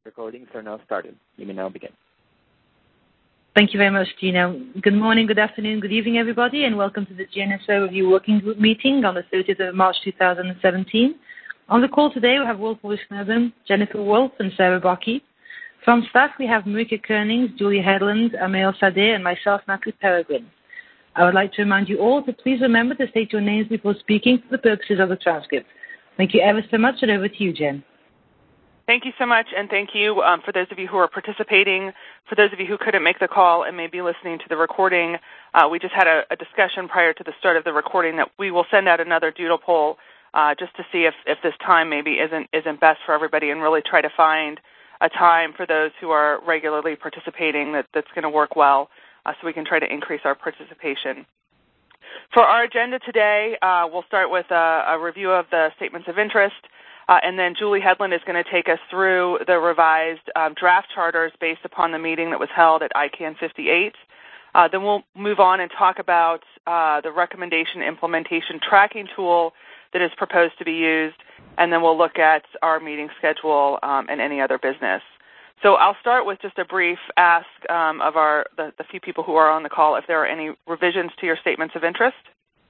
Recordings are now started. You may now begin. Thank you very much, Gina. Good morning, good afternoon, good evening, everybody, and welcome to the GNSO Review Working Group meeting on the 30th of March 2017. On the call today, we have Wolf Wisnadem, Jennifer Wolf, and Sarah Bakke. From staff, we have Marika Koenings, Julie Headland, Amel Sadeh, and myself, Natalie Peregrine. I would like to remind you all to please remember to state your names before speaking for the purposes of the transcript. Thank you ever so much, and over to you, Jen. Thank you so much, and thank you for those of you who are participating. For those of you who couldn't make the call and may be listening to the recording, we just had a discussion prior to the start of the recording that we will send out another doodle poll just to see if this time maybe isn't best for everybody, and really try to find a time for those who are regularly participating that's going to work well, so we can try to increase our participation. For our agenda today, we'll start with a review of the statements of interest. And then Julie Headland is going to take us through the revised draft charters based upon the meeting that was held at ICANN 58. Then we'll move on and talk about the recommendation implementation tracking tool that is proposed to be used. And then we'll look at our meeting schedule and any other business. So I'll start with just a brief ask of the few people who are on the call if there are any revisions to your statements of interest.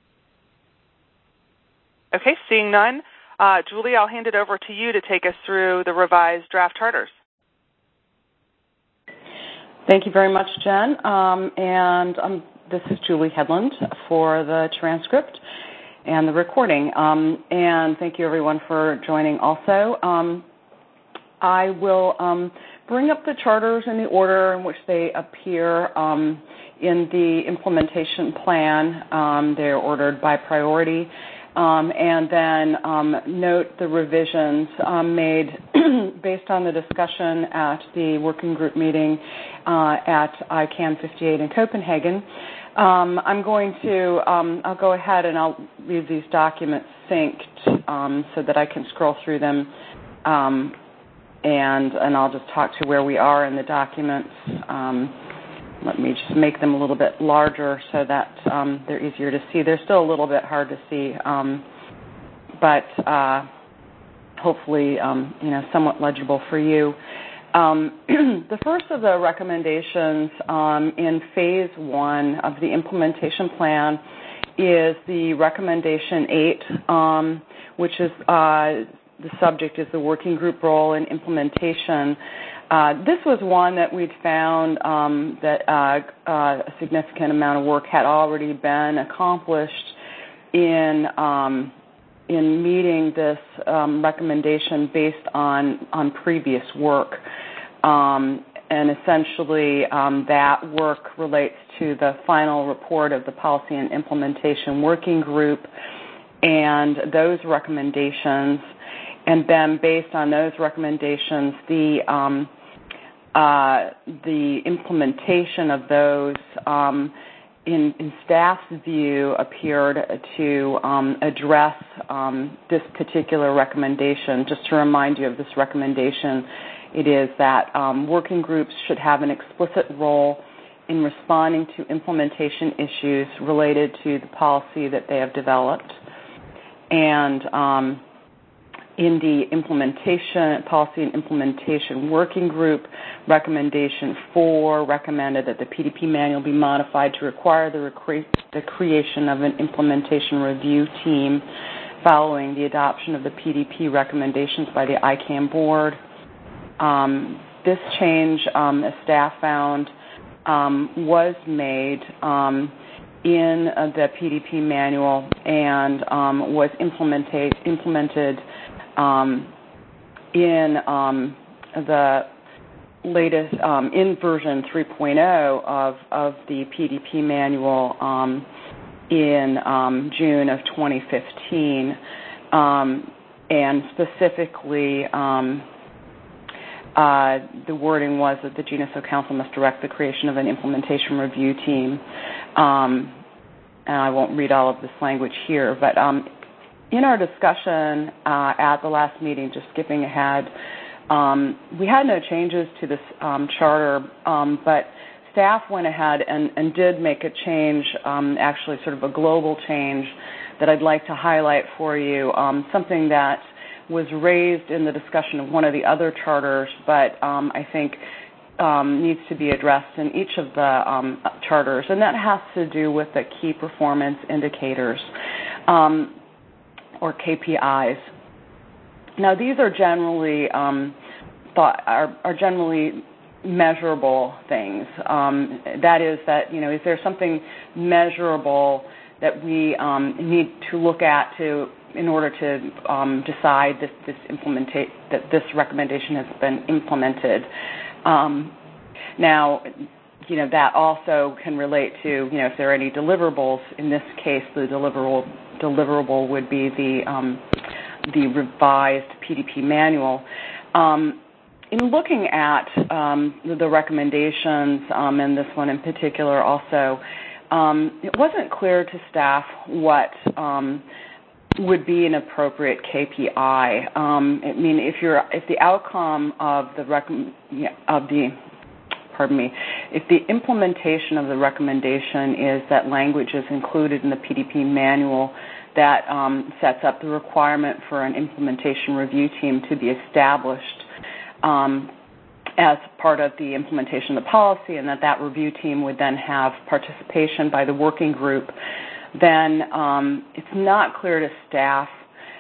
Okay, seeing none. Julie, I'll hand it over to you to take us through the revised draft charters. Thank you very much, Jen. This is Julie Headland for the transcript and the recording. And thank you, everyone, for joining also. I will bring up the charters in the order in which they appear in the implementation plan. They're ordered by priority. And then note the revisions made based on the discussion at the working group meeting at ICANN 58 in Copenhagen. I'll go ahead and I'll leave these documents synced so that I can scroll through them, and I'll just talk to where we are in the documents. Let me just make them a little bit larger so that they're easier to see. They're still a little bit hard to see, but hopefully, somewhat legible for you. The first of the recommendations in Phase 1 of the implementation plan is the Recommendation 8, which is the subject is the working group role in implementation. This was one that we'd found that a significant amount of work had already been accomplished in meeting this recommendation based on previous work. And essentially, that work relates to the final report of the Policy and Implementation Working Group and those recommendations. And then based on those recommendations, the implementation of those in staff's view appeared to address this particular recommendation. Just to remind you of this recommendation, it is that working groups should have an explicit role in responding to implementation issues related to the policy that they have developed. And in the Policy and Implementation Working Group, Recommendation 4 recommended that the PDP manual be modified to require the creation of an implementation review team following the adoption of the PDP recommendations by the ICANN board. This change, as staff found, was made in the PDP manual and was implemented in the latest, in version 3.0 of the PDP manual in June of 2015. And specifically, the wording was that the GNSO Council must direct the creation of an implementation review team. And I won't read all of this language here, but in our discussion at the last meeting, just skipping ahead, we had no changes to this charter, but staff went ahead and did make a change, actually sort of a global change that I'd like to highlight for you, something that was raised in the discussion of one of the other charters, but I think needs to be addressed in each of the charters, and that has to do with the key performance indicators, or KPIs. Now, these are generally are generally measurable things. That is that, is there something measurable that we need to look at in order to decide that this recommendation has been implemented. Now, that also can relate to, if there are any deliverables. In this case, the deliverable would be the revised PDP manual. In looking at the recommendations, and this one in particular also, it wasn't clear to staff what would be an appropriate KPI. If the outcome of if the implementation of the recommendation is that language is included in the PDP manual that sets up the requirement for an implementation review team to be established as part of the implementation of the policy, and that review team would then have participation by the working group, then it's not clear to staff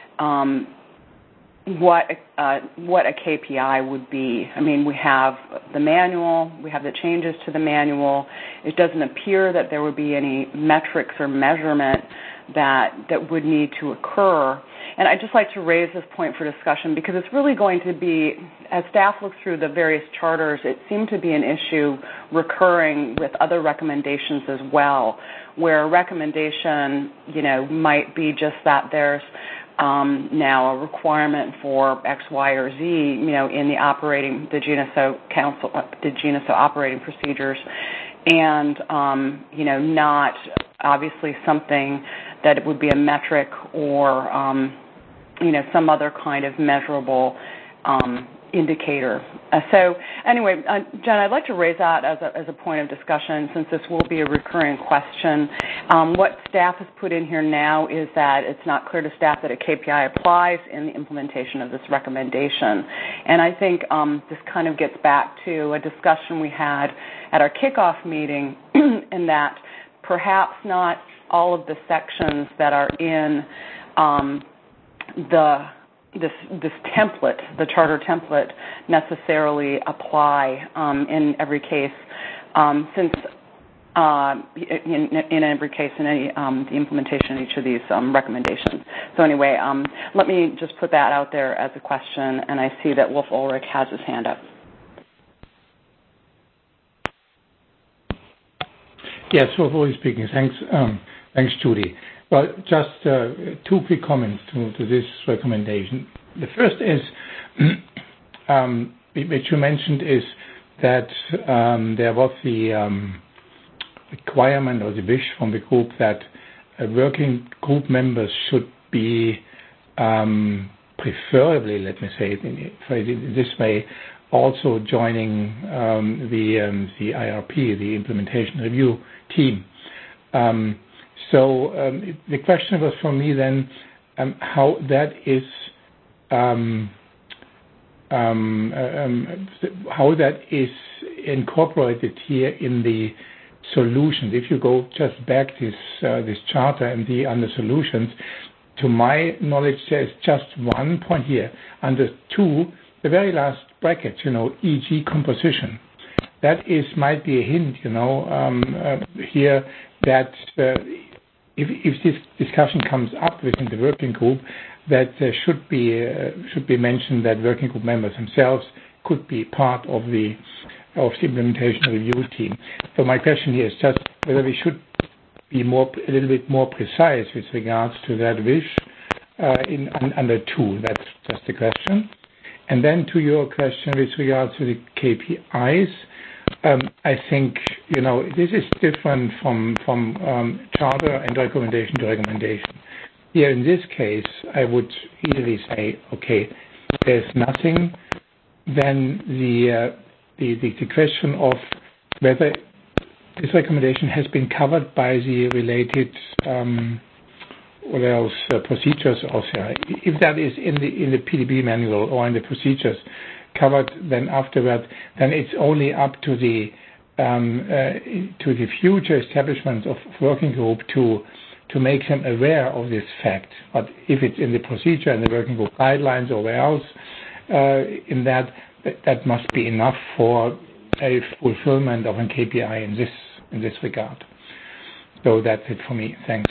what a KPI would be. We have the manual, we have the changes to the manual. It doesn't appear that there would be any metrics or measurement that would need to occur. And I'd just like to raise this point for discussion because it's really going to be, as staff looks through the various charters, it seemed to be an issue recurring with other recommendations as well, where a recommendation, might be just that there's now a requirement for X, Y, or Z, in the GNSO operating procedures, and not obviously something that it would be a metric or some other kind of measurable indicator. So anyway, Jen, I'd like to raise that as a point of discussion since this will be a recurring question. What staff has put in here now is that it's not clear to staff that a KPI applies in the implementation of this recommendation. And I think this kind of gets back to a discussion we had at our kickoff meeting in that perhaps not all of the sections that are in this template, the charter template, necessarily apply in every case, since in every case in any the implementation of each of these recommendations. So anyway, let me just put that out there as a question, and I see that Wolf Ulrich has his hand up. Yes, Wolf Ulrich speaking. Thanks, Judy. Well, just two quick comments to this recommendation. The first is, which you mentioned, is that there was the requirement or the wish from the group that working group members should be preferably, let me say it this way, also joining the IRP, the implementation review team. So the question was for me then how that is incorporated here in the solutions. If you go just back this charter and under solutions, to my knowledge, there's just one point here under 2, the very last bracket, e.g. composition. That might be a hint, here that if this discussion comes up within the working group, that there should be mentioned that working group members themselves could be part of the implementation review team. So my question here is just whether we should be a little bit more precise with regards to that wish under 2. That's just the question. And then to your question with regards to the KPIs, I think, this is different from charter and recommendation to recommendation. Here in this case, I would easily say, okay, there's nothing. Then the question of whether this recommendation has been covered by the related procedures also. If that is in the PDP manual or in the procedures covered, then afterward, then it's only up to the future establishment of working group to make them aware of this fact. But if it's in the procedure and the working group guidelines or where else in that must be enough for a fulfillment of an KPI in this regard. So that's it for me. Thanks.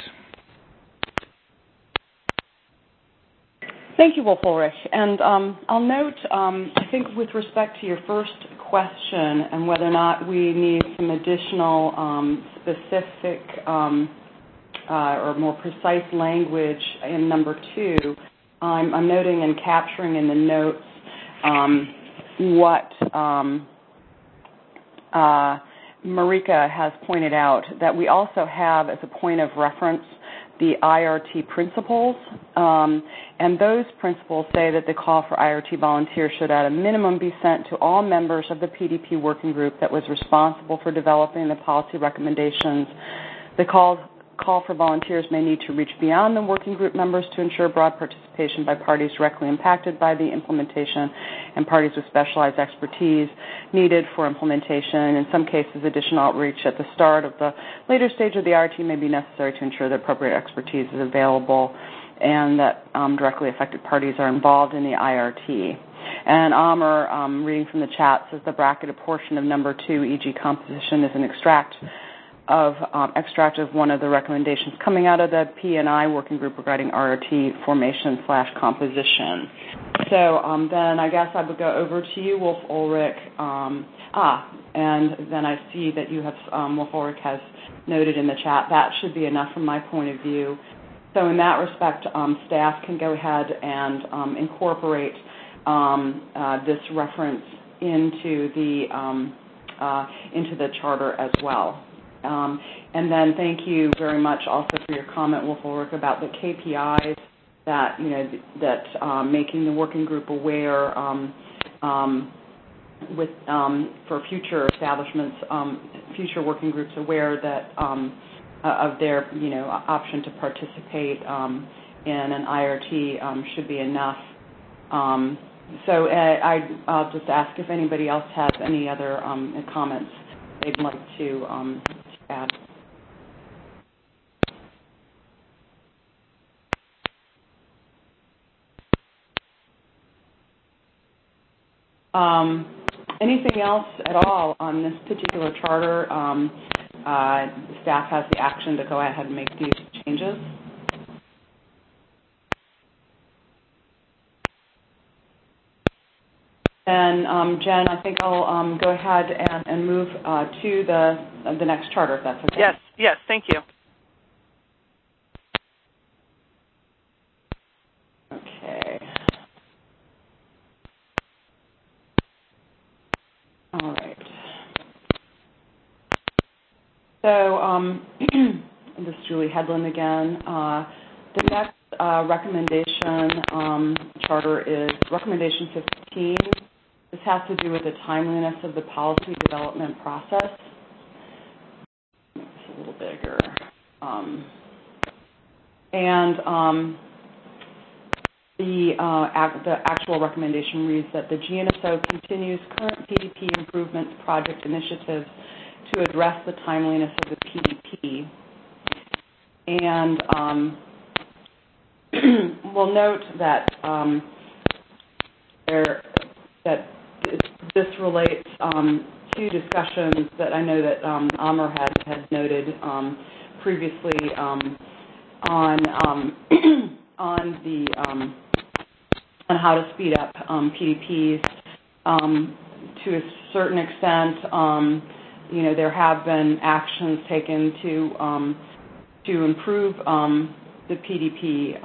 Thank you, Wolf Ulrich. And I'll note, I think with respect to your first question and whether or not we need some additional specific or more precise language in number 2, I'm noting and capturing in the notes what Marika has pointed out, that we also have as a point of reference the IRT principles, and those principles say that the call for IRT volunteers should at a minimum be sent to all members of the PDP working group that was responsible for developing the policy recommendations. The call for volunteers may need to reach beyond the working group members to ensure broad participation by parties directly impacted by the implementation and parties with specialized expertise needed for implementation. In some cases, additional outreach at the start of the later stage of the IRT may be necessary to ensure that appropriate expertise is available and that directly affected parties are involved in the IRT. And Amr, reading from the chat, says the bracketed portion of number 2, e.g. composition, is an extract of one of the recommendations coming out of the P&I working group regarding RRT formation/composition. So then I guess I would go over to you, Wolf Ulrich. And then I see that you have, Wolf Ulrich has noted in the chat, that should be enough from my point of view. So in that respect, staff can go ahead and incorporate this reference into the charter as well. And then thank you very much also for your comment, Wolf Ulrich, about the KPIs that, making the working group aware for future establishments, future working groups aware that of their, option to participate in an IRT should be enough. So I'll just ask if anybody else has any other comments they'd like to add. Anything else at all on this particular charter? Staff has the action to go ahead and make these changes. And Jen, I think I'll go ahead and move to the next charter, if that's okay. Yes, thank you. Okay. All right. So this is Julie Hedlund again. The next recommendation charter is Recommendation 15. This has to do with the timeliness of the policy development process. Make this a little bigger. The actual recommendation reads that the GNSO continues current PDP improvement project initiatives to address the timeliness of the PDP. And we'll note that this relates to discussions that I know that Amr had noted previously on how to speed up PDPs. To a certain extent, there have been actions taken to improve the PDP,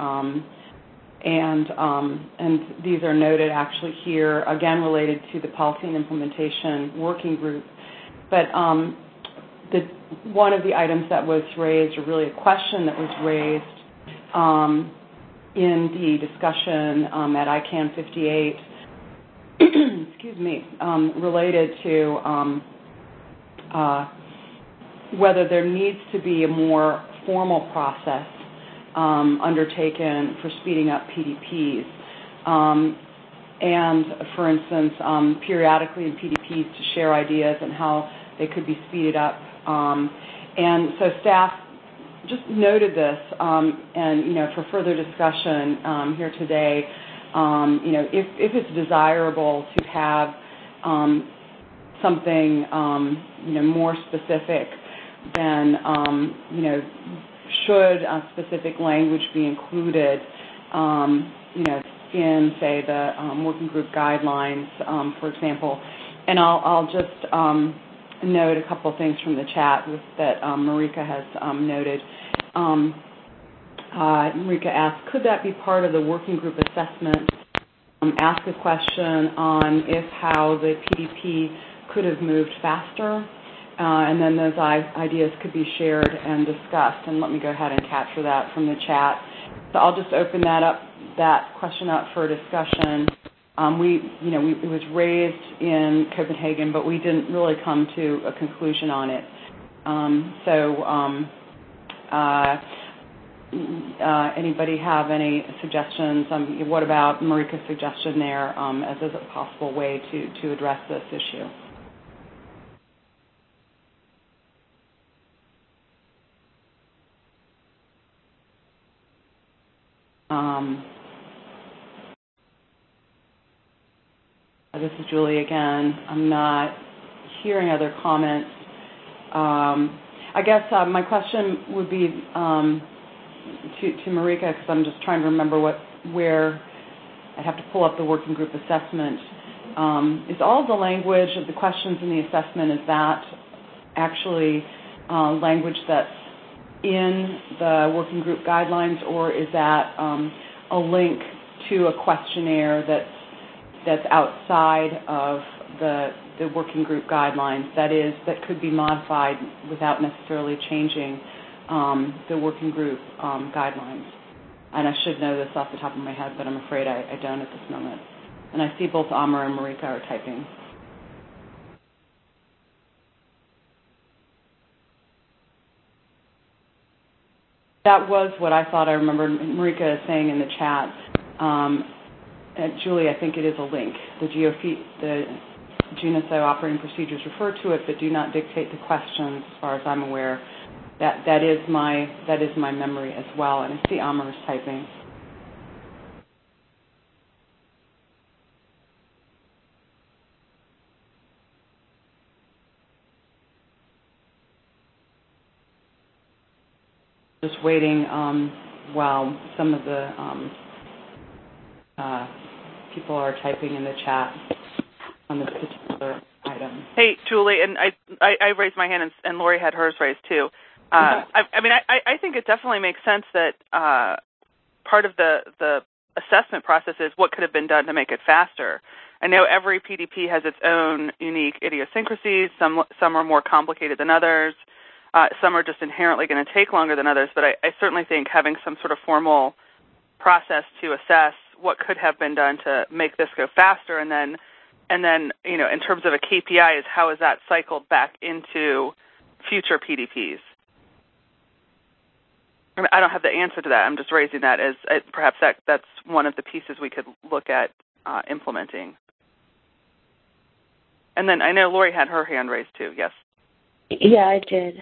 and these are noted actually here, again related to the policy and implementation working group. But one of the items that was raised, or really a question that was raised in the discussion at ICANN 58, excuse me, related to whether there needs to be a more formal process undertaken for speeding up PDPs. And, for instance, periodically in PDPs to share ideas and how they could be speeded up. And so staff just noted this, and, for further discussion here today, if it's desirable to have something, more specific, then, should specific language be included, in, say, the working group guidelines, for example. And I'll just note a couple things from the chat that Marika has noted. Marika asked, could that be part of the working group assessment? Ask a question on how the PDP could have moved faster, and then those ideas could be shared and discussed. And let me go ahead and capture that from the chat. So I'll just open that question up for discussion. It was raised in Copenhagen, but we didn't really come to a conclusion on it. Anybody have any suggestions? What about Marika's suggestion there as a possible way to address this issue? This is Julie again. I'm not hearing other comments. I guess my question would be to Marika, because I'm just trying to remember where I have to pull up the working group assessment. Is all of the language of the questions in the assessment, is that actually language that's in the working group guidelines, or is that a link to a questionnaire that's outside of the working group guidelines, that could be modified without necessarily changing the working group guidelines? And I should know this off the top of my head, but I'm afraid I don't at this moment. And I see both Amr and Marika are typing. That was what I thought I remembered Marika saying in the chat. Julie, I think it is a link. The GNSO operating procedures refer to it, but do not dictate the questions, as far as I'm aware. That is my memory as well. And I see Amr is typing. Just waiting while some of the people are typing in the chat on this particular item. Hey, Julie, and I raised my hand, and Lori had hers raised too. I think it definitely makes sense that part of the assessment process is what could have been done to make it faster. I know every PDP has its own unique idiosyncrasies. Some are more complicated than others. Some are just inherently going to take longer than others, but I certainly think having some sort of formal process to assess what could have been done to make this go faster, and then in terms of a KPI, is how is that cycled back into future PDPs? I don't have the answer to that. I'm just raising that as perhaps that's one of the pieces we could look at implementing. And then I know Lori had her hand raised too. Yes. Yeah, I did.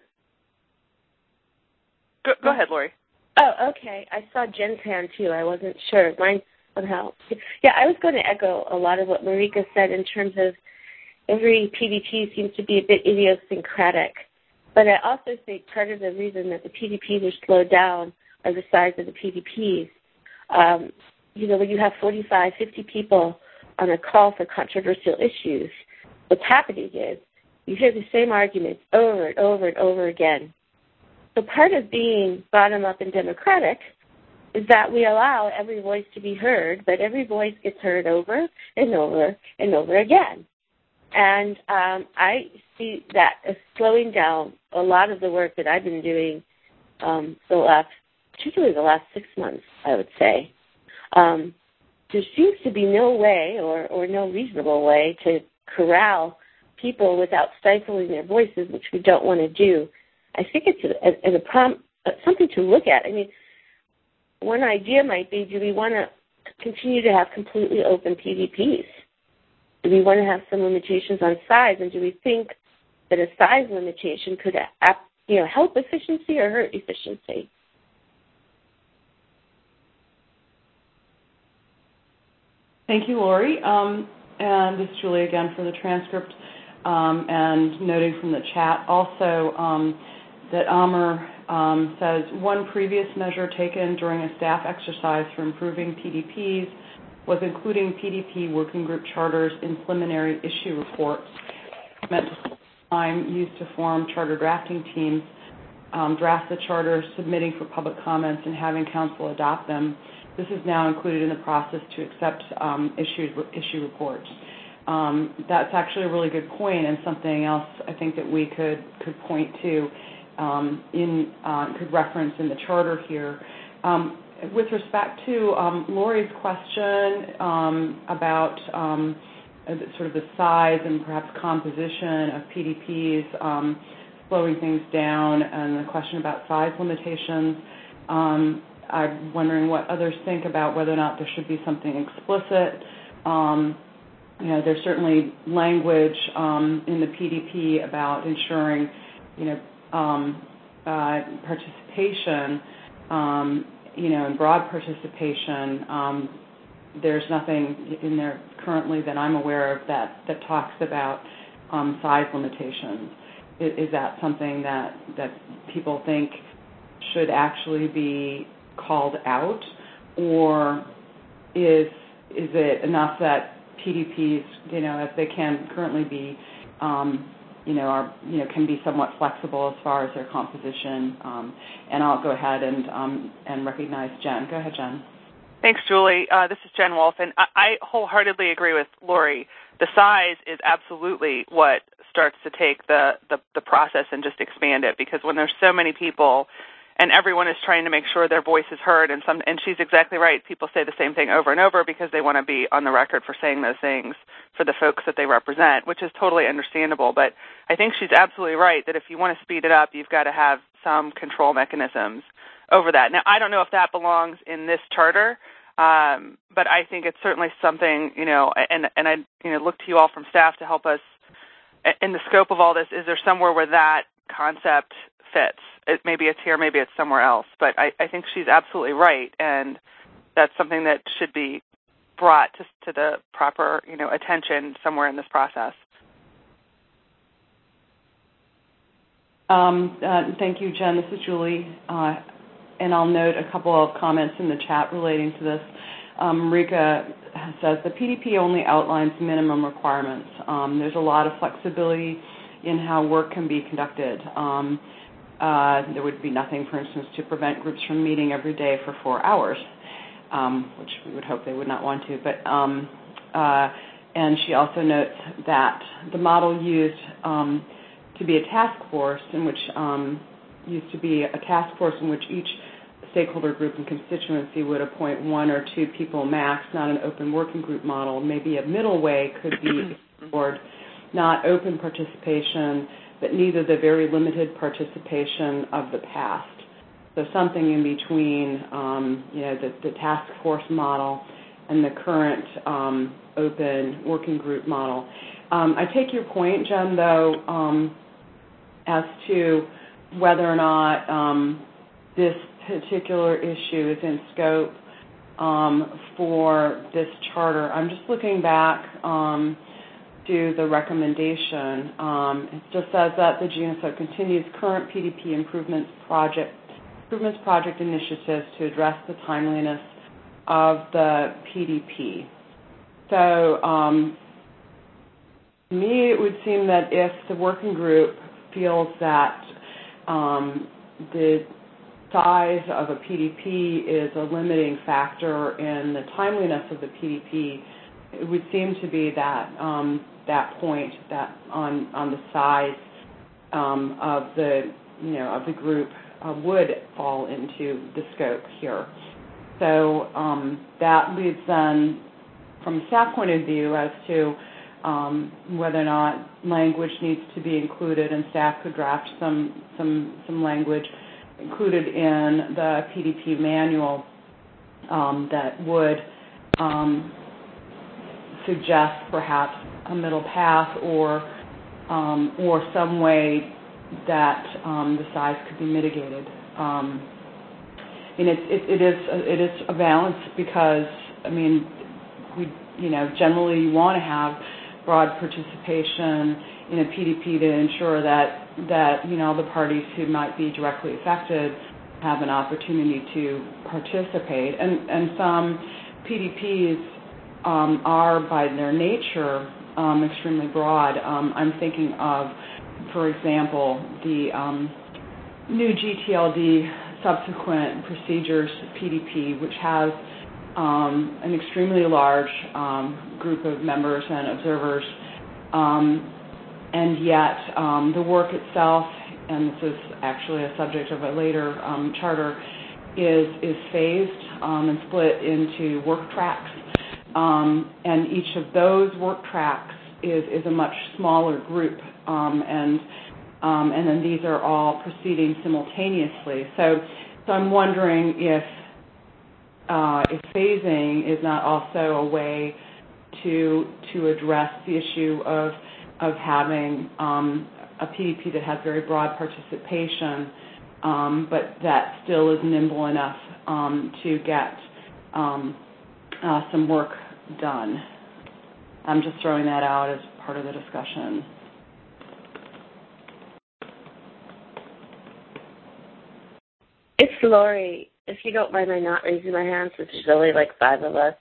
Go ahead, Lori. Oh, okay. I saw Jen's hand too. I wasn't sure. Mine somehow. Yeah, I was going to echo a lot of what Marika said in terms of every PDP seems to be a bit idiosyncratic. But I also think part of the reason that the PDPs are slowed down are the size of the PDPs. When you have 45, 50 people on a call for controversial issues, what's happening is you hear the same arguments over and over and over again. So part of being bottom-up and democratic is that we allow every voice to be heard, but every voice gets heard over and over and over again. And I see that as slowing down a lot of the work that I've been doing particularly the last 6 months, I would say. There seems to be no way or no reasonable way to corral people without stifling their voices, which we don't want to do. I think it's something to look at. I mean, one idea might be, do we want to continue to have completely open PDPs? Do we want to have some limitations on size, and do we think that a size limitation could help efficiency or hurt efficiency? Thank you, Lori. And this is Julie again for the transcript, and noting from the chat also that Amr says, one previous measure taken during a staff exercise for improving PDPs was including PDP working group charters in preliminary issue reports. Meant time used to form charter drafting teams, draft the charter, submitting for public comments, and having council adopt them. This is now included in the process to accept issue reports. That's actually a really good point, and something else I think that we could point to could reference in the charter here. With respect to Lori's question about sort of the size and perhaps composition of PDPs, slowing things down, and the question about size limitations, I'm wondering what others think about whether or not there should be something explicit. There's certainly language in the PDP about ensuring, participation, and broad participation. There's nothing in there currently that I'm aware of that talks about size limitations. Is that something that people think should actually be called out, or is it enough that PDPs, as they can currently be, can be somewhat flexible as far as their composition? And I'll go ahead and recognize Jen. Go ahead, Jen. Thanks, Julie. This is Jen Wolf, and I wholeheartedly agree with Lori. The size is absolutely what starts to take the process and just expand it, because when there's so many people and everyone is trying to make sure their voice is heard, and she's exactly right, people say the same thing over and over because they want to be on the record for saying those things for the folks that they represent, which is totally understandable. But I think she's absolutely right that if you want to speed it up, you've got to have some control mechanisms over that. Now, I don't know if that belongs in this charter, but I think it's certainly something, and I look to you all from staff to help us in the scope of all this. Is there somewhere where that concept fits? Maybe it's here, maybe it's somewhere else, but I think she's absolutely right, and that's something that should be brought to the proper, attention somewhere in this process. Thank you, Jen. This is Julie, and I'll note a couple of comments in the chat relating to this. Marika says the PDP only outlines minimum requirements. There's a lot of flexibility in how work can be conducted. There would be nothing, for instance, to prevent groups from meeting every day for 4 hours, which we would hope they would not want to. But and she also notes that the model used to be a task force in which each stakeholder group and constituency would appoint 1 or 2 people max, not an open working group model. Maybe a middle way could be explored, not open participation, but neither the very limited participation of the past. So something in between, the task force model and the current open working group model. I take your point, Jen, though, as to whether or not this particular issue is in scope for this charter. I'm just looking back to the recommendation. It just says that the GNSO continues current PDP improvements project initiatives to address the timeliness of the PDP. So to me, it would seem that if the working group feels that the size of a PDP is a limiting factor in the timeliness of the PDP, it would seem to be that that point that on the size of the group would fall into the scope here. So that leads then, from a staff point of view, as to whether or not language needs to be included, and staff could draft some language included in the PDP manual that would suggest perhaps a middle path or some way that the size could be mitigated. It is a balance because we generally you want to have broad participation in a PDP to ensure that the parties who might be directly affected have an opportunity to participate. And some PDPs are, by their nature, extremely broad. I'm thinking of, for example, the new GTLD subsequent procedures PDP, which has an extremely large group of members and observers, and yet the work itself, and this is actually a subject of a later charter, is phased and split into work tracks, and each of those work tracks is a much smaller group, and then these are all proceeding simultaneously. So I'm wondering if phasing is not also a way to address the issue of having a PDP that has very broad participation, but that still is nimble enough to get some work done. I'm just throwing that out as part of the discussion. It's Lori. If you don't mind my not raising my hand, since there's only like 5 of us.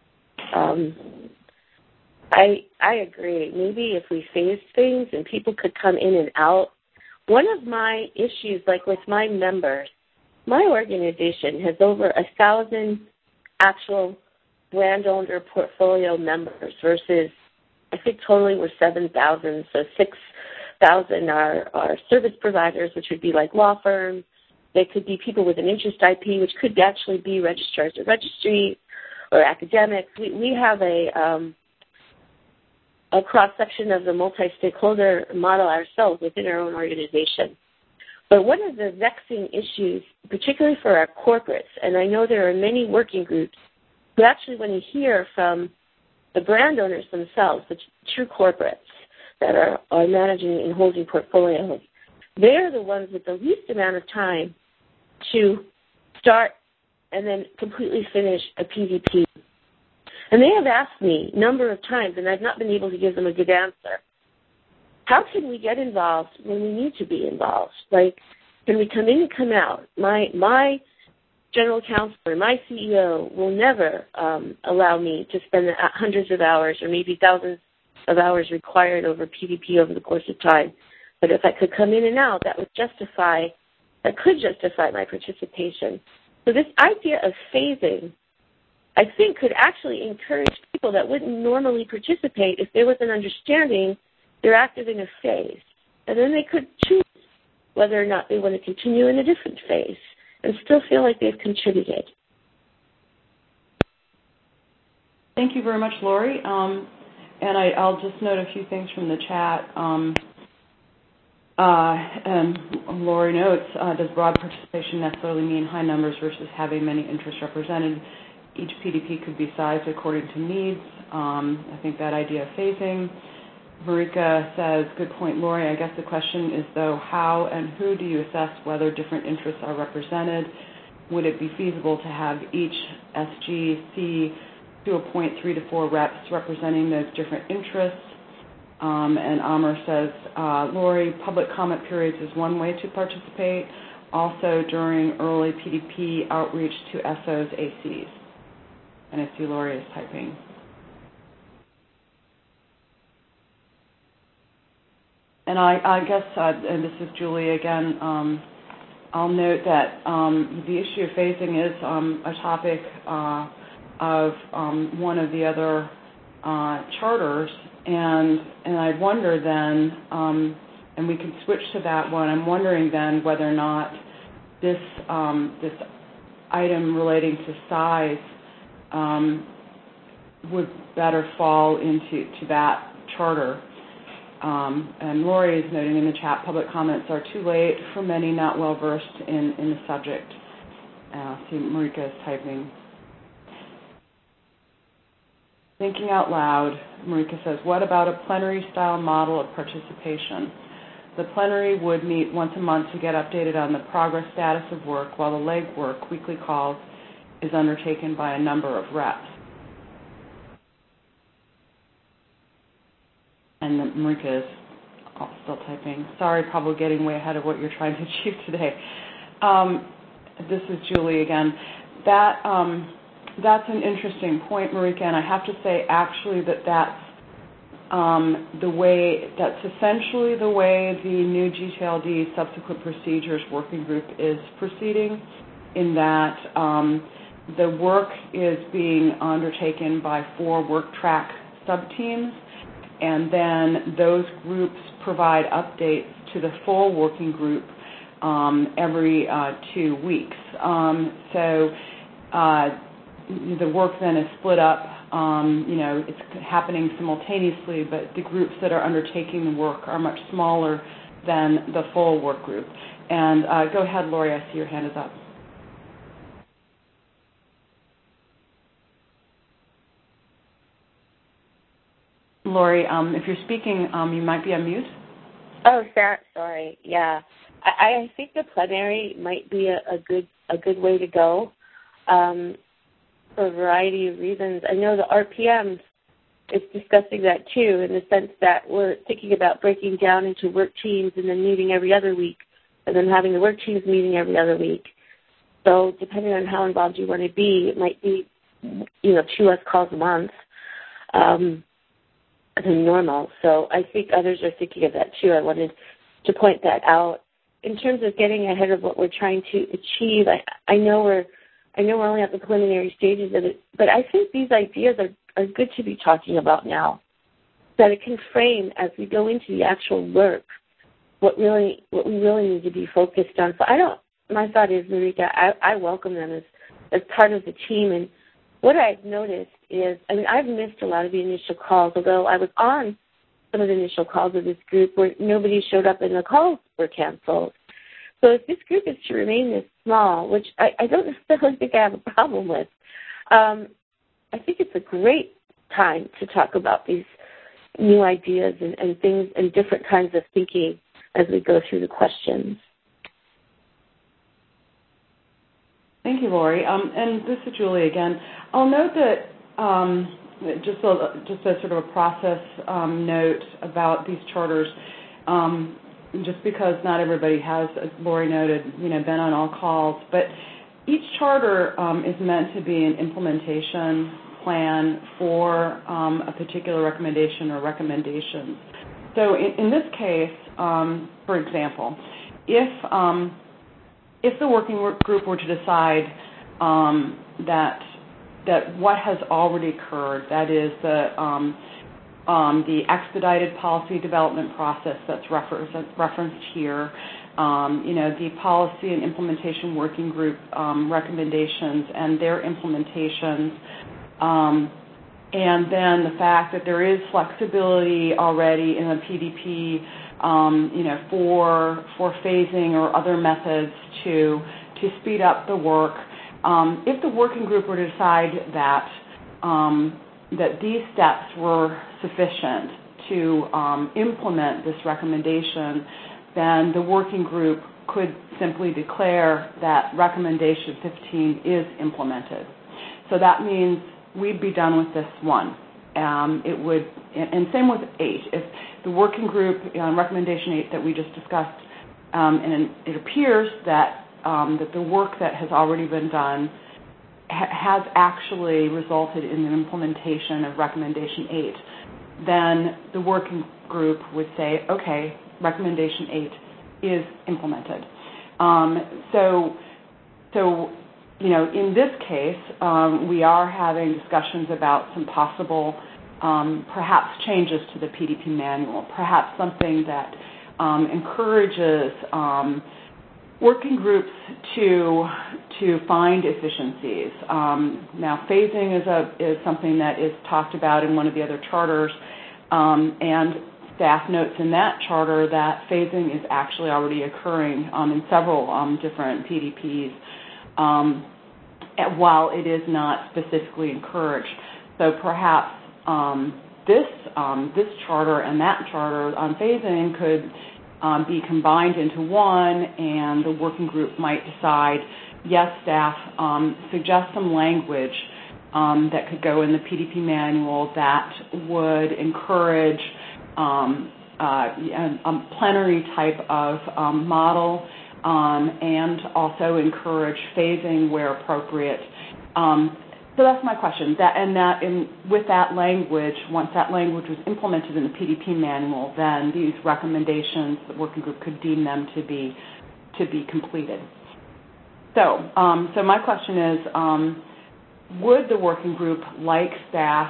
I agree. Maybe if we phased things and people could come in and out. One of my issues, like with my members, my organization has over 1,000 actual brand owner portfolio members versus, I think totally we're 7,000. So 6,000 are service providers, which would be like law firms. They could be people with an interest IP, which could actually be registrars at registry or academics. We have a cross-section of the multi-stakeholder model ourselves within our own organization. But one of the vexing issues, particularly for our corporates, and I know there are many working groups who actually want to hear from the brand owners themselves, the true corporates that are managing and holding portfolios, they're the ones with the least amount of time to start and then completely finish a PDP. And they have asked me a number of times, and I've not been able to give them a good answer. How can we get involved when we need to be involved? Like, can we come in and come out? My general counsel, my CEO will never allow me to spend hundreds of hours or maybe thousands of hours required over PDP over the course of time. But if I could come in and out, that could justify my participation. So this idea of phasing, I think, could actually encourage people that wouldn't normally participate if there was an understanding they're active in a phase. And then they could choose whether or not they want to continue in a different phase and still feel like they've contributed. Thank you very much, Lori. And I'll just note a few things from the chat. And Lori notes, does broad participation necessarily mean high numbers versus having many interests represented? Each PDP could be sized according to needs. I think that idea of phasing. Marika says, good point, Lori. I guess the question is, though, how and who do you assess whether different interests are represented? Would it be feasible to have each SGC to appoint 3 to 4 reps representing those different interests? And Amr says, Lori, public comment periods is one way to participate. Also during early PDP outreach to SOs, ACs. And I see Lori is typing. And I guess, and this is Julie again, I'll note that the issue of phasing is a topic of one of the other charters, and I wonder then, and we can switch to that one, I'm wondering then whether or not this item relating to size would better fall into that charter. And Lori is noting in the chat, public comments are too late for many not well versed in the subject. See, Marika is typing. Thinking out loud, Marika says, what about a plenary-style model of participation? The plenary would meet once a month to get updated on the progress status of work, while the legwork, weekly calls, is undertaken by a number of reps. And Marika is still typing. Sorry, probably getting way ahead of what you're trying to achieve today. This is Julie again. That's an interesting point, Marika, and I have to say actually that's essentially the way the new GTLD subsequent procedures working group is proceeding, in that the work is being undertaken by 4 work track sub-teams, and then those groups provide updates to the full working group every 2 weeks. So the work then is split up. It's happening simultaneously, but the groups that are undertaking the work are much smaller than the full work group. And go ahead, Lori, I see your hand is up. Lori, if you're speaking, you might be on mute. Oh, sorry. Yeah, I think the plenary might be a good way to go for a variety of reasons. I know the RPM is discussing that too, in the sense that we're thinking about breaking down into work teams and then meeting every other week, and then having the work teams meeting every other week. So depending on how involved you want to be, it might be 2 less calls a month than normal. So I think others are thinking of that too. I wanted to point that out. In terms of getting ahead of what we're trying to achieve, I know we're only at the preliminary stages of it, but I think these ideas are good to be talking about now, that it can frame as we go into the actual work what we really need to be focused on. So my thought is, Marika, I welcome them as part of the team. And what I've noticed is, I've missed a lot of the initial calls, although I was on some of the initial calls of this group where nobody showed up and the calls were canceled. So if this group is to remain this small, which I don't necessarily think I have a problem with, I think it's a great time to talk about these new ideas and things and different kinds of thinking as we go through the questions. Thank you, Lori. And this is Julie again. I'll note that just a sort of a process note about these charters, just because not everybody has, as Lori noted, been on all calls, but each charter is meant to be an implementation plan for a particular recommendation or recommendations. So in this case, for example, if the working group were to decide that what has already occurred, that is the expedited policy development process that's referenced here, the policy and implementation working group recommendations and their implementations, and then the fact that there is flexibility already in the PDP, for phasing or other methods to speed up the work. If the working group were to decide that these steps were sufficient to implement this recommendation, then the working group could simply declare that recommendation 15 is implemented. So that means we'd be done with this one. It would, and same with 8. If the working group recommendation 8 that we just discussed, and it appears that the work that has already been done has actually resulted in the implementation of recommendation 8, then the working group would say, okay, recommendation 8 is implemented. In this case, we are having discussions about some possible, perhaps changes to the PDP manual, perhaps something that encourages working groups to find efficiencies. Now, phasing is something that is talked about in one of the other charters, and staff notes in that charter that phasing is actually already occurring in several different PDPs, while it is not specifically encouraged. So perhaps this charter and that charter on phasing could be combined into one, and the working group might decide, yes, staff, suggest some language that could go in the PDP manual that would encourage a plenary type of model and also encourage phasing where appropriate. So that's my question. With that language, once that language was implemented in the PDP manual, then these recommendations, the working group could deem them to be completed. So my question is, would the working group like staff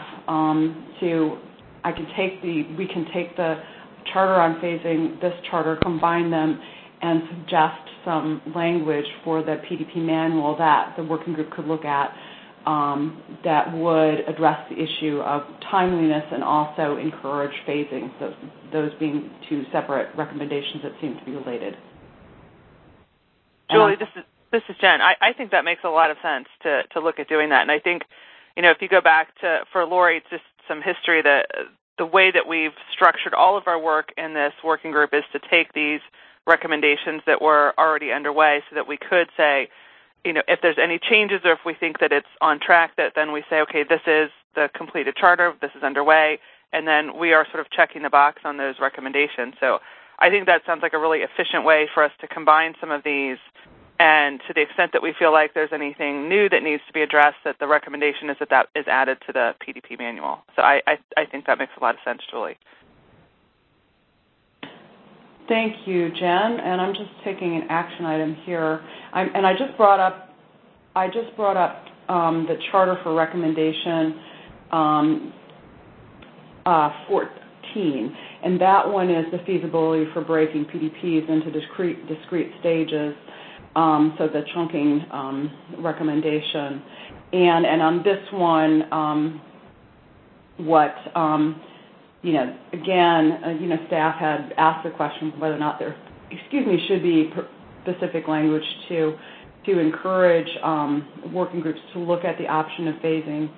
we can take the charter on phasing, this charter, combine them, and suggest some language for the PDP manual that the working group could look at that would address the issue of timeliness and also encourage phasing, those being two separate recommendations that seem to be related. Julie, this is Jen. I think that makes a lot of sense to look at doing that. And I think, if you go back for Lori, just some history, the way that we've structured all of our work in this working group is to take these recommendations that were already underway so that we could say, if there's any changes or if we think that it's on track, that then we say, okay, this is the completed charter, this is underway, and then we are sort of checking the box on those recommendations. So I think that sounds like a really efficient way for us to combine some of these, and to the extent that we feel like there's anything new that needs to be addressed, that the recommendation is that is added to the PDP manual. So I think that makes a lot of sense, Julie. Thank you, Jen. And I'm just taking an action item here. I just brought up the charter for recommendation 14, and that one is the feasibility for breaking PDPs into discrete stages. So the chunking recommendation, and on this one, staff had asked the question whether or not there, should be specific language to encourage working groups to look at the option of phasing,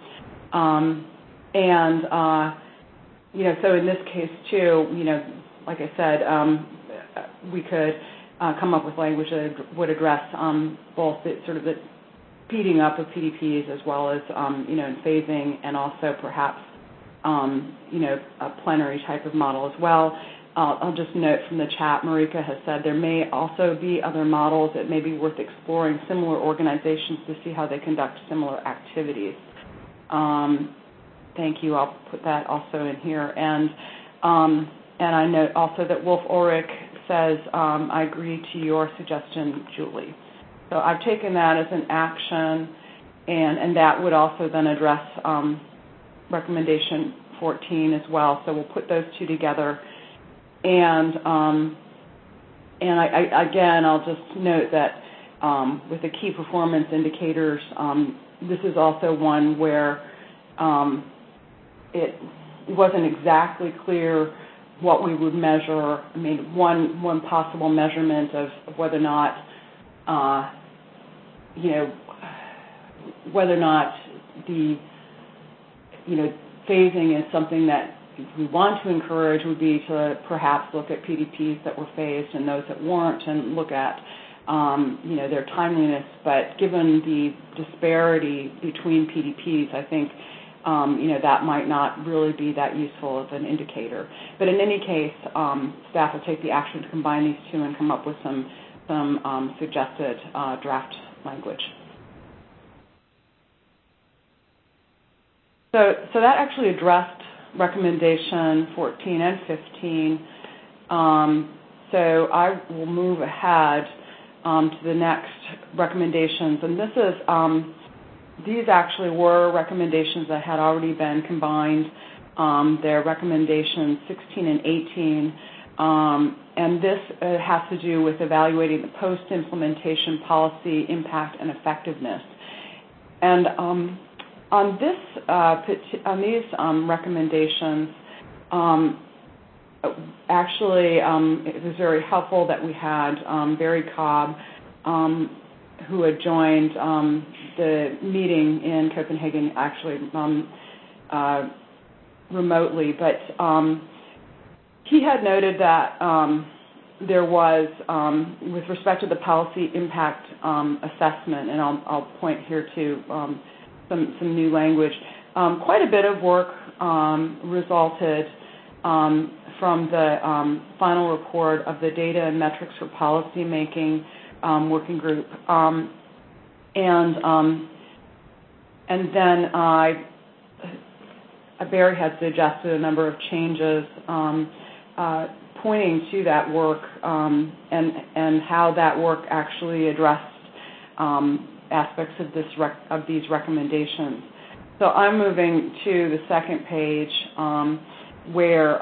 so in this case too, like I said, we could come up with language that would address both the speeding up of PDPs as well as phasing, and also perhaps a plenary type of model as well. I'll just note from the chat, Marika has said there may also be other models that may be worth exploring, similar organizations, to see how they conduct similar activities. Thank you. I'll put that also in here. And I note also that Wolf Ulrich says, I agree to your suggestion, Julie. So I've taken that as an action, and that would also then address recommendation 14 as well. So we'll put those two together. And I'll just note that with the key performance indicators, this is also one where it wasn't exactly clear what we would measure. I mean, one possible measurement of whether or not, whether or not the, phasing is something that we want to encourage would be to perhaps look at PDPs that were phased and those that weren't, and look at, their timeliness. But given the disparity between PDPs, I think, that might not really be that useful of an indicator. But in any case, staff will take the action to combine these two and come up with some suggested draft language. So that actually addressed recommendation 14 and 15. So I will move ahead to the next recommendations, and this is these actually were recommendations that had already been combined. They're recommendations 16 and 18, and this has to do with evaluating the post-implementation policy impact and effectiveness. And on these recommendations, actually, it was very helpful that we had Barry Cobb, who had joined the meeting in Copenhagen, actually remotely, but he had noted that there was, with respect to the policy impact assessment, and I'll point here to some new language, quite a bit of work resulted from the final report of the Data and Metrics for Policymaking working group, and then Barry had suggested a number of changes pointing to that work and how that work actually addressed aspects of these recommendations. So I'm moving to the second page where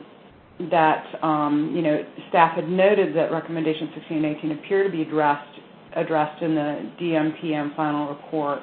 staff had noted that recommendations 16 and 18 appear to be addressed in the DMPM final report.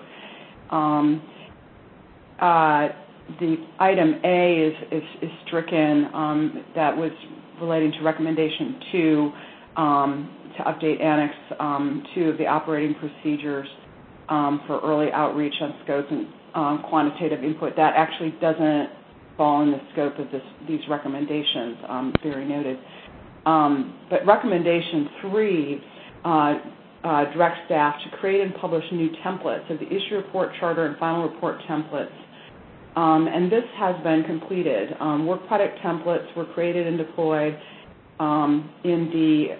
The item A is stricken. That was relating to recommendation 2 to update Annex 2 of the operating procedures for early outreach on scope and quantitative input. That actually doesn't fall in the scope of these recommendations, very noted. But recommendation 3 directs staff to create and publish new templates of the issue report, charter, and final report templates. And this has been completed. Work product templates were created and deployed in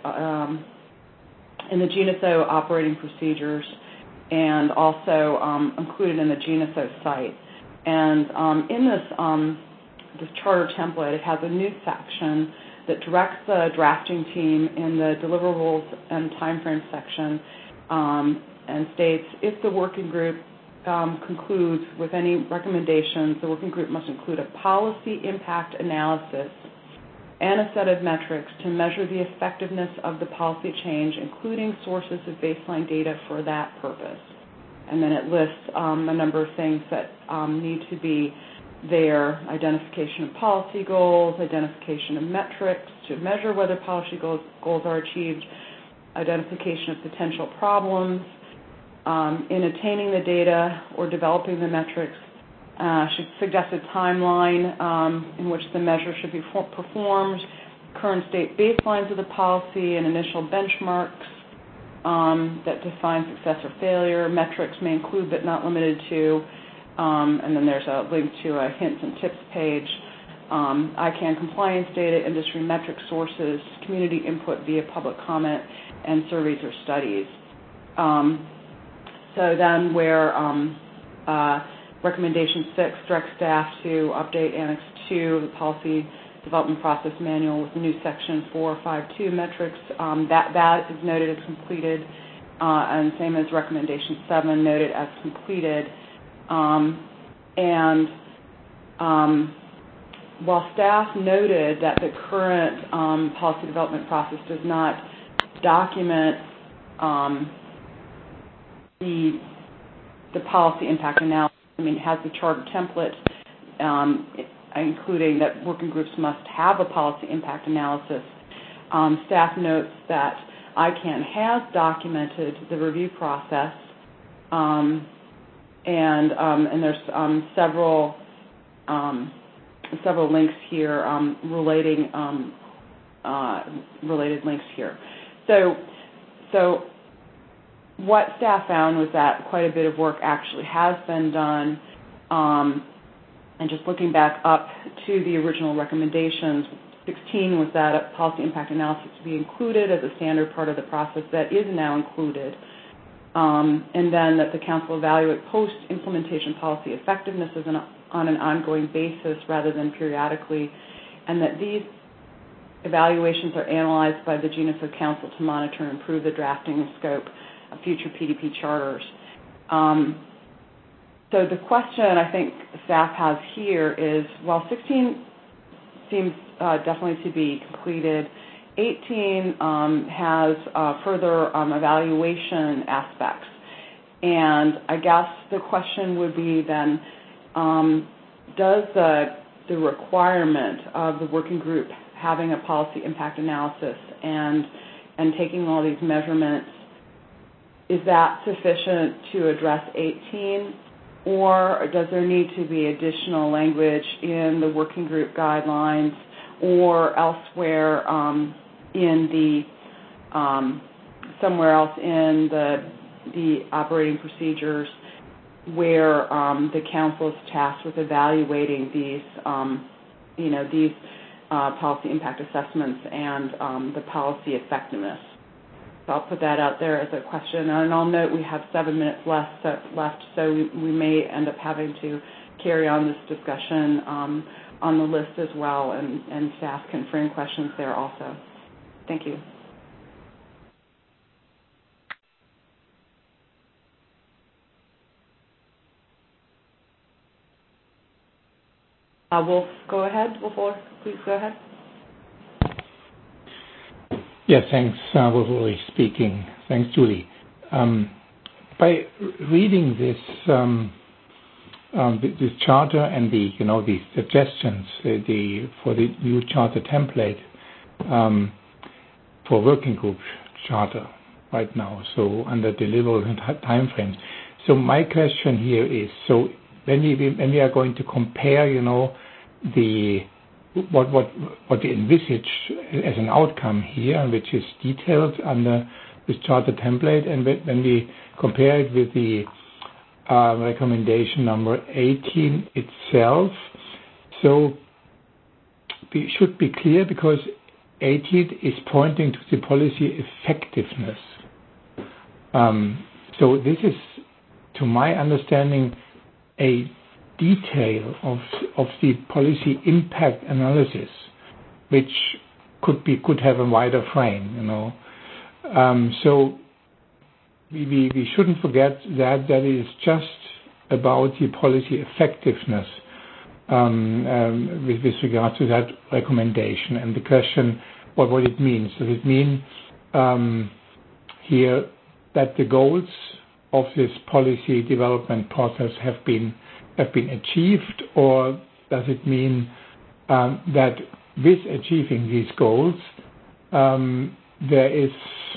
the GNSO operating procedures and also included in the GNSO site. And in this charter template, it has a new section that directs the drafting team in the deliverables and timeframe section and states if the working group concludes with any recommendations, the working group must include a policy impact analysis and a set of metrics to measure the effectiveness of the policy change, including sources of baseline data for that purpose. And then it lists a number of things that need to be there: identification of policy goals, identification of metrics to measure whether policy goals are achieved, identification of potential problems, in attaining the data or developing the metrics, should suggest a timeline in which the measure should be performed, current state baselines of the policy and initial benchmarks that define success or failure. Metrics may include but not limited to, and then there's a link to a hints and tips page, ICANN compliance data, industry metric sources, community input via public comment, and surveys or studies. So then where recommendation 6 directs staff to update Annex 2 of the Policy Development Process Manual with the new Section 452 metrics, that is noted as completed, and same as recommendation 7 noted as completed. While staff noted that the current policy development process does not document the policy impact analysis, it has the charter template, including that working groups must have a policy impact analysis. Staff notes that ICANN has documented the review process, and there's several links here, related links here. So what staff found was that quite a bit of work actually has been done, and just looking back up to the original recommendations, 16 was that a policy impact analysis to be included as a standard part of the process. That is now included. And then that the Council evaluate post-implementation policy effectiveness on an ongoing basis rather than periodically, and that these evaluations are analyzed by the GNSO Council to monitor and improve the drafting and scope of future PDP charters. So the question I think staff has here is, while 16 seems definitely to be completed, 18 has further evaluation aspects. And I guess the question would be then, does the requirement of the working group having a policy impact analysis and taking all these measurements, is that sufficient to address 18? or does there need to be additional language in the working group guidelines or elsewhere in the somewhere else in the operating procedures where the council is tasked with evaluating these policy impact assessments and the policy effectiveness? So I'll put that out there as a question. And I'll note we have 7 minutes left, so we may end up having to carry on this discussion on the list as well, and staff can frame questions there also. Thank you. Wolf, go ahead. Wolf, please go ahead. Yes, thanks, Wolf Ulrich speaking. Thanks, Julie. By reading this this charter and the suggestions for the new charter template for working group charter right now, so under deliverable time frames. So my question here is: so when we are going to compare, what we envisage as an outcome here, which is detailed under this charter template, and when we compare it with the recommendation number 18 itself, so we should be clear because 18 is pointing to the policy effectiveness. So this is, to my understanding, a detail of the policy impact analysis, which could have a wider frame, So we shouldn't forget that is just about the policy effectiveness with regard to that recommendation. And the question, what it means. Does it mean here that the goals of this policy development process have been achieved, or does it mean that with achieving these goals, there is,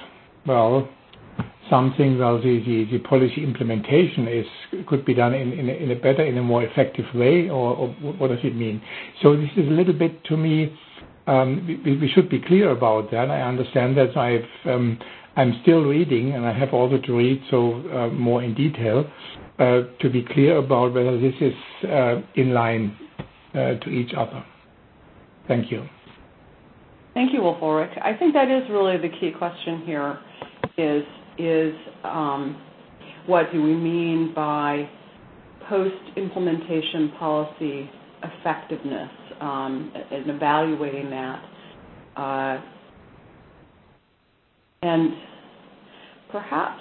something, the policy implementation could be done in a better, in a more effective way, or what does it mean? So this is a little bit, to me, we should be clear about that. I understand that I'm still reading, and I have also to read more in detail to be clear about whether this is in line to each other. Thank you. Thank you, Wolf Ulrich. I think that is really the key question here is what do we mean by post-implementation policy effectiveness and evaluating that. And perhaps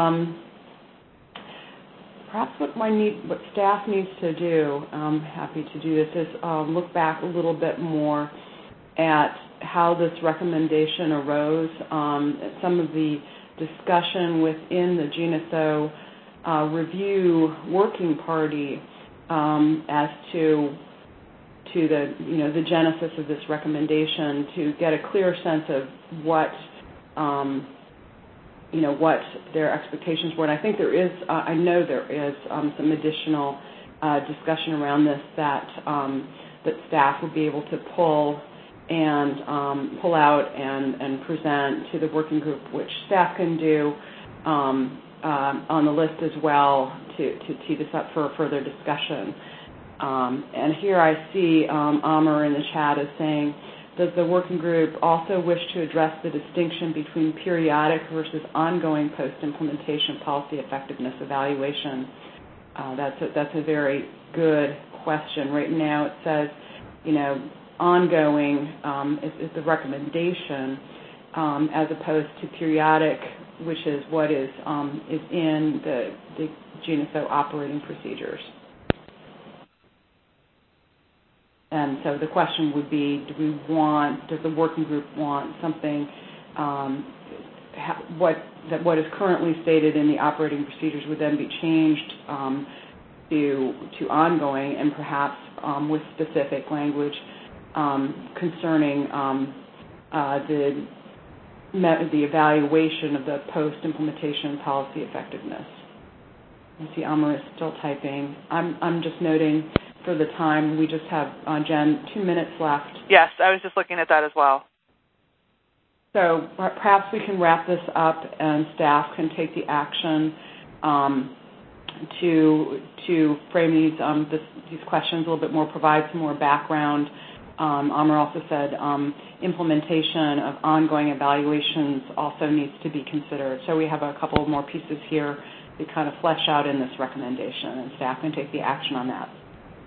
what staff needs to do, I'm happy to do this, is look back a little bit more at how this recommendation arose, some of the discussion within the GNSO review working party as to the genesis of this recommendation, to get a clear sense of what their expectations were. And I think I know there is some additional discussion around this that staff would be able to pull out and present to the working group, which staff can do on the list as well to tee this up for further discussion. And here I see Amr in the chat is saying, does the working group also wish to address the distinction between periodic versus ongoing post-implementation policy effectiveness evaluation? That's a very good question. Right now it says, ongoing is the recommendation as opposed to periodic, which is what is in the GNSO operating procedures. And so the question would be, does the working group want something, what is currently stated in the operating procedures would then be changed to ongoing, and perhaps with specific language concerning the evaluation of the post-implementation policy effectiveness. I see Amar is still typing. I'm just noting for the time, we just have, Jen, 2 minutes left. Yes, I was just looking at that as well. So perhaps we can wrap this up and staff can take the action to frame these questions a little bit more, provide some more background. Amar also said implementation of ongoing evaluations also needs to be considered. So we have a couple of more pieces here to kind of flesh out in this recommendation, and staff can take the action on that.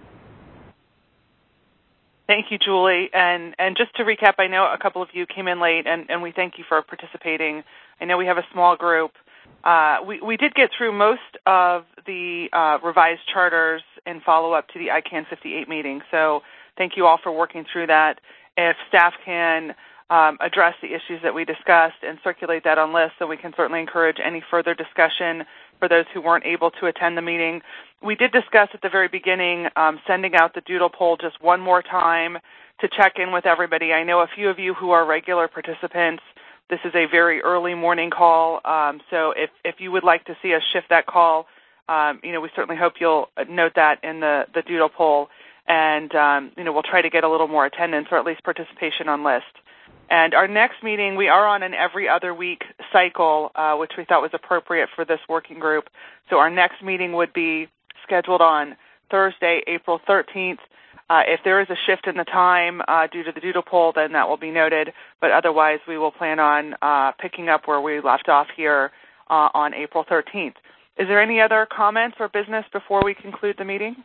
Thank you, Julie. And just to recap, I know a couple of you came in late, and we thank you for participating. I know we have a small group. We did get through most of the revised charters in follow-up to the ICANN 58 meeting, so thank you all for working through that. If staff can address the issues that we discussed and circulate that on lists, so we can certainly encourage any further discussion for those who weren't able to attend the meeting. We did discuss at the very beginning sending out the doodle poll just one more time to check in with everybody. I know a few of you who are regular participants, this is a very early morning call, so if you would like to see us shift that call, we certainly hope you'll note that in the doodle poll, and we'll try to get a little more attendance or at least participation on list. And our next meeting, we are on an every other week cycle, which we thought was appropriate for this working group. So our next meeting would be scheduled on Thursday, April 13th. If there is a shift in the time due to the doodle poll, then that will be noted. But otherwise, we will plan on picking up where we left off here on April 13th. Is there any other comments or business before we conclude the meeting?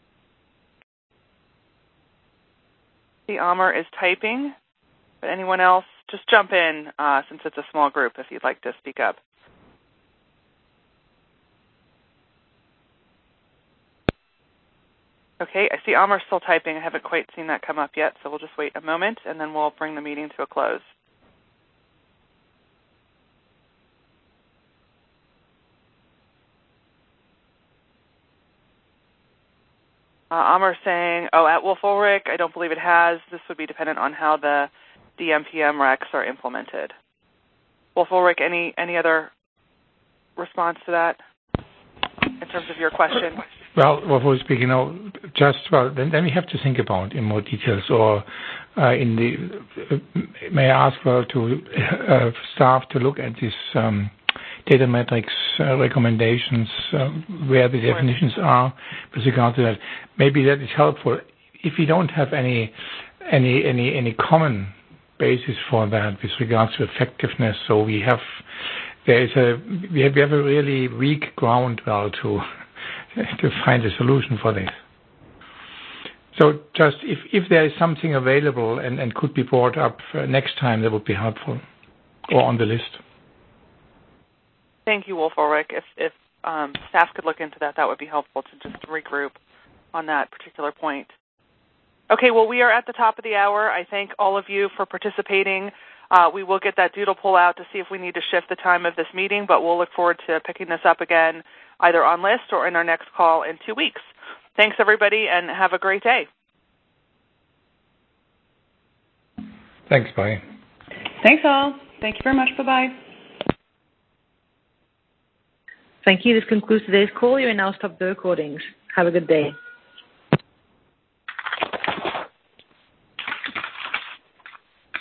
The Amar is typing. But anyone else, just jump in since it's a small group if you'd like to speak up. Okay, I see Amar still typing. I haven't quite seen that come up yet, so we'll just wait a moment, and then we'll bring the meeting to a close. Amar saying, at Wolf Ulrich, I don't believe it has. This would be dependent on how the DMPM recs are implemented. Wolf Ulrich, any other response to that in terms of your question? Well, what was speaking now, then we have to think about in more details, or may I ask to staff to look at this data metrics recommendations, where the definitions are with regard to that. Maybe that is helpful. If we don't have any common basis for that with regards to effectiveness, so we have a really weak ground to find a solution for this. So just if there is something available and could be brought up next time, that would be helpful, or on the list. Thank you, Wolf Ulrich. If staff could look into that, that would be helpful to just regroup on that particular point. Okay, well, we are at the top of the hour. I thank all of you for participating. We will get that doodle poll out to see if we need to shift the time of this meeting, but we'll look forward to picking this up again either on list or in our next call in 2 weeks. Thanks, everybody, and have a great day. Thanks, bye. Thanks, all. Thank you very much. Bye-bye. Thank you. This concludes today's call. You may now stop the recordings. Have a good day.